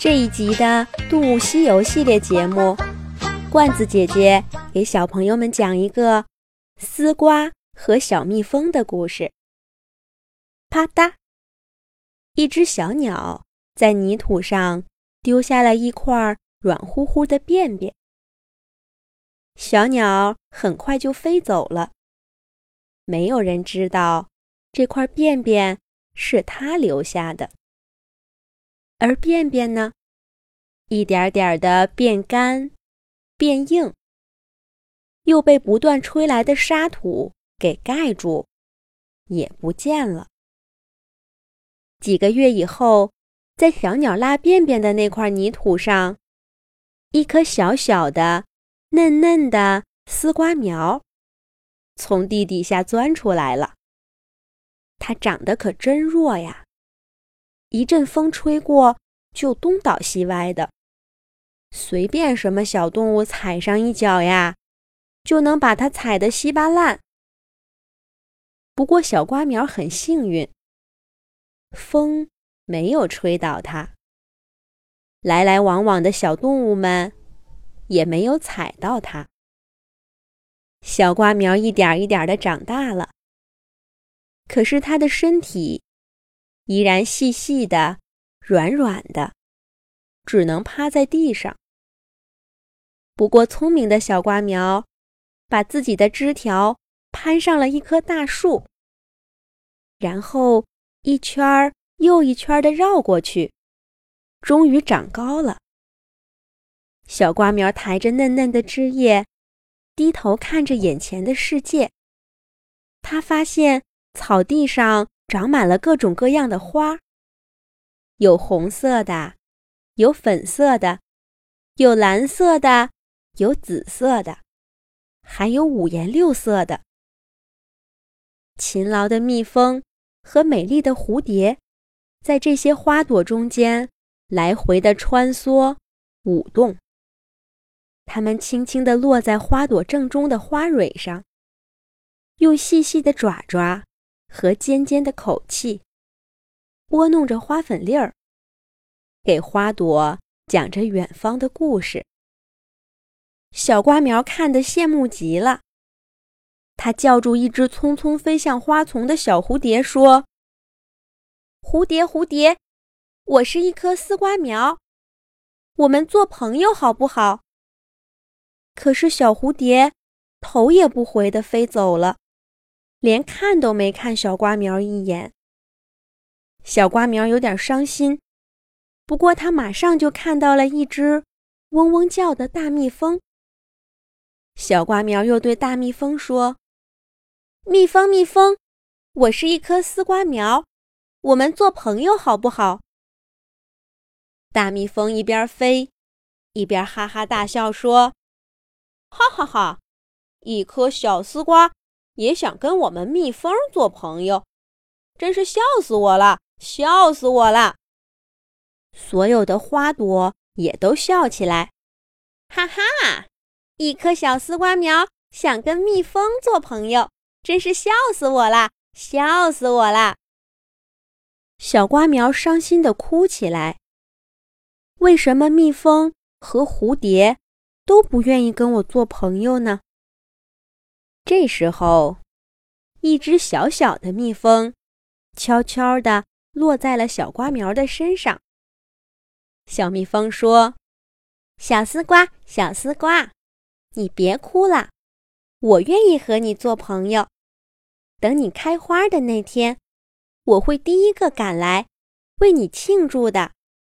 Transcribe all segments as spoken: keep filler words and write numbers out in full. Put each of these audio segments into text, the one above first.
这一集的动物西游系列节目，罐子姐姐给小朋友们讲一个丝瓜和小蜜蜂的故事。啪嗒，一只小鸟在泥土上丢下了一块软乎乎的便便，小鸟很快就飞走了。没有人知道这块便便是它留下的。而便便呢，一点点的变干、变硬，又被不断吹来的沙土给盖住，也不见了。几个月以后，在小鸟拉便便的那块泥土上，一颗小小的、嫩嫩的丝瓜苗从地底下钻出来了。它长得可真弱呀！一阵风吹过，就东倒西歪的，随便什么小动物踩上一脚呀，就能把它踩得稀巴烂。不过小瓜苗很幸运，风没有吹倒它，来来往往的小动物们也没有踩到它。小瓜苗一点一点地长大了，可是它的身体依然细细的、软软的，只能趴在地上。不过聪明的小瓜苗把自己的枝条攀上了一棵大树，然后一圈儿又一圈地绕过去，终于长高了。小瓜苗抬着嫩嫩的枝叶，低头看着眼前的世界。它发现草地上长满了各种各样的花，有红色的，有粉色的，有蓝色的，有紫色的，还有五颜六色的。勤劳的蜜蜂和美丽的蝴蝶在这些花朵中间来回地穿梭舞动，它们轻轻地落在花朵正中的花蕊上，用细细的爪爪和尖尖的口气拨弄着花粉粒儿，给花朵讲着远方的故事。小瓜苗看得羡慕极了，它叫住一只匆匆飞向花丛的小蝴蝶说：蝴蝶蝴蝶，我是一颗丝瓜苗，我们做朋友好不好？可是小蝴蝶头也不回地飞走了，连看都没看小瓜苗一眼。小瓜苗有点伤心，不过他马上就看到了一只嗡嗡叫的大蜜蜂。小瓜苗又对大蜜蜂说：蜜蜂蜜蜂，我是一颗丝瓜苗，我们做朋友好不好？大蜜蜂一边飞一边哈哈大笑说：哈哈哈，一颗小丝瓜也想跟我们蜜蜂做朋友，真是笑死我了，笑死我了！所有的花朵也都笑起来，哈哈，一颗小丝瓜苗想跟蜜蜂做朋友，真是笑死我了，笑死我了！小瓜苗伤心地哭起来。为什么蜜蜂和蝴蝶都不愿意跟我做朋友呢？这时候，一只小小的蜜蜂悄悄地落在了小瓜苗的身上。小蜜蜂说：小丝瓜，小丝瓜，你别哭了，我愿意和你做朋友。等你开花的那天，我会第一个赶来，为你庆祝的。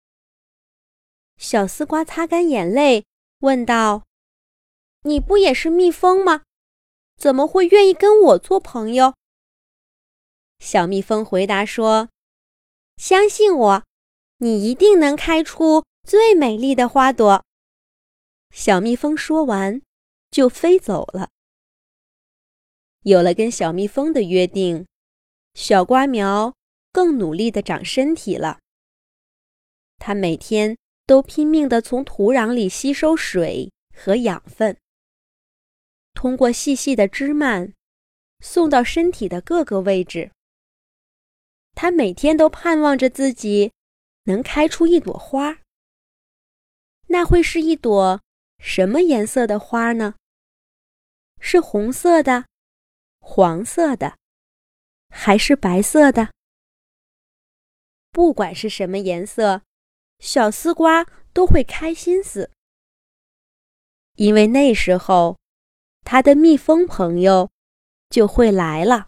小丝瓜擦干眼泪，问道：你不也是蜜蜂吗？怎么会愿意跟我做朋友？小蜜蜂回答说：相信我，你一定能开出最美丽的花朵。小蜜蜂说完，就飞走了。有了跟小蜜蜂的约定，小瓜苗更努力地长身体了。它每天都拼命地从土壤里吸收水和养分，通过细细的枝蔓送到身体的各个位置。它每天都盼望着自己能开出一朵花， 那会是一朵什么颜色的花呢？是红色的、黄色的，还是白色的？不管是什么颜色，小丝瓜都会开心死，因为那时候它的蜜蜂朋友就会来了。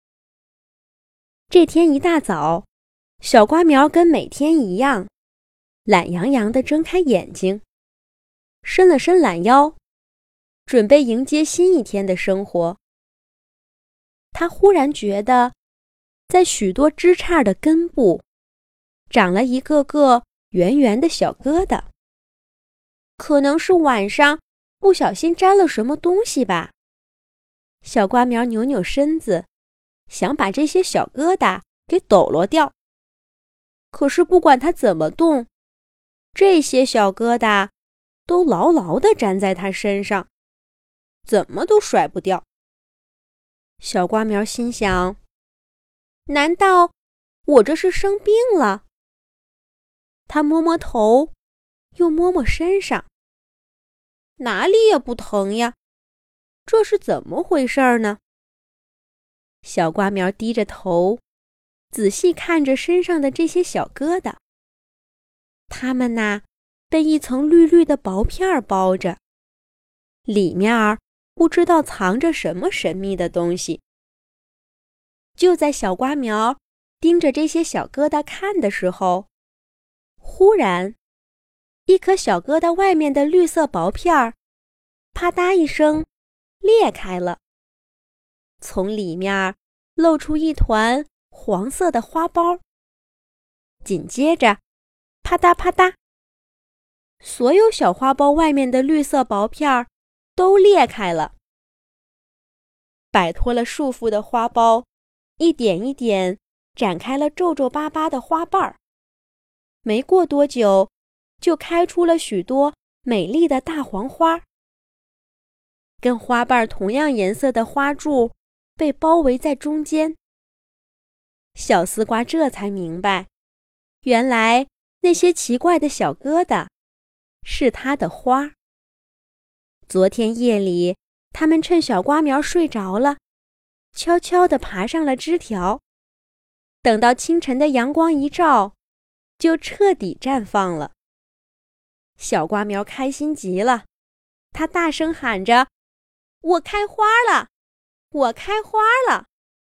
这天一大早，小瓜苗跟每天一样，懒洋洋地睁开眼睛，伸了伸懒腰，准备迎接新一天的生活。他忽然觉得，在许多枝杈的根部，长了一个个圆圆的小疙瘩。可能是晚上不小心沾了什么东西吧。小瓜苗扭扭身子，想把这些小疙瘩给抖落掉。可是不管他怎么动，这些小疙瘩都牢牢地粘在他身上，怎么都甩不掉。小瓜苗心想，难道我这是生病了？他摸摸头，又摸摸身上，哪里也不疼呀，这是怎么回事呢？小瓜苗低着头，仔细看着身上的这些小疙瘩，它们呐，被一层绿绿的薄片包着，里面不知道藏着什么神秘的东西。就在小瓜苗盯着这些小疙瘩看的时候，忽然，一颗小疙瘩外面的绿色薄片啪嗒一声裂开了，从里面露出一团黄色的花苞。紧接着，啪嗒啪嗒，所有小花苞外面的绿色薄片都裂开了。摆脱了束缚的花苞，一点一点展开了皱皱巴巴的花瓣儿。没过多久，就开出了许多美丽的大黄花。跟花瓣同样颜色的花柱被包围在中间。小丝瓜这才明白，原来那些奇怪的小疙瘩是它的花。昨天夜里，它们趁小瓜苗睡着了，悄悄地爬上了枝条，等到清晨的阳光一照，就彻底绽放了。小瓜苗开心极了，它大声喊着：“我开花了！我开花了！”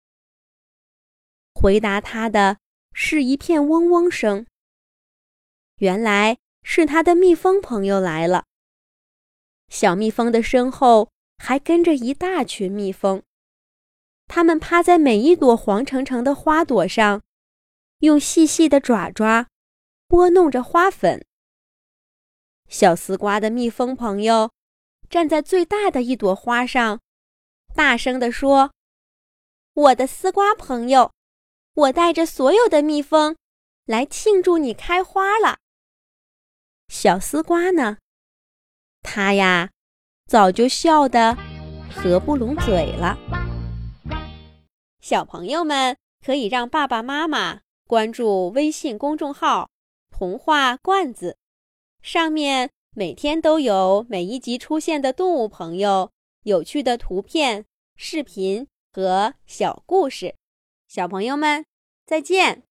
回答它的是一片嗡嗡声。原来是它的蜜蜂朋友来了。小蜜蜂的身后还跟着一大群蜜蜂，它们趴在每一朵黄澄澄的花朵上，用细细的爪爪拨弄着花粉。小丝瓜的蜜蜂朋友站在最大的一朵花上，大声地说：“我的丝瓜朋友，我带着所有的蜜蜂来庆祝你开花了。”小丝瓜呢？它呀，早就笑得合不拢嘴了。小朋友们可以让爸爸妈妈关注微信公众号“童话罐子”，上面每天都有每一集出现的动物朋友、有趣的图片、视频和小故事。小朋友们，再见。